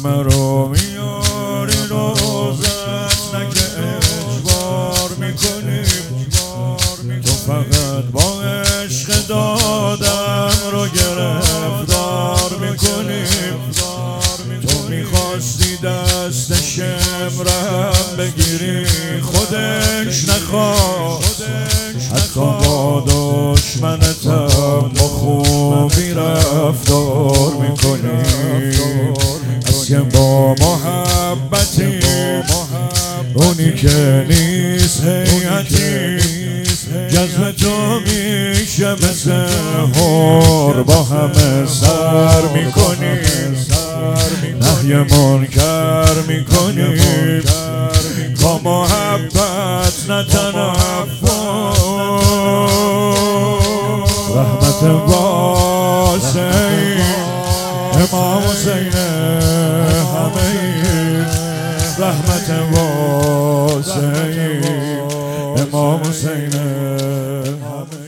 همه رو میاری روزت، نه که اجبار میکنیم. تو فقط با عشق دادم رو گرفتار میکنیم. تو میخواستی دست شمرم بگیری، خودش نخواست. حتی با دشمنتم با خوبی رفتار میکنی. از که با محبتی اونی که نیست هیئتی، جذب تو میشه مثل هور، با همه سر میکنیم. نهی منکر میکنیم، با محبت نه تنفر. رحمت واسعی امام حسین همه ایم. رحمت واسعی امام حسین همه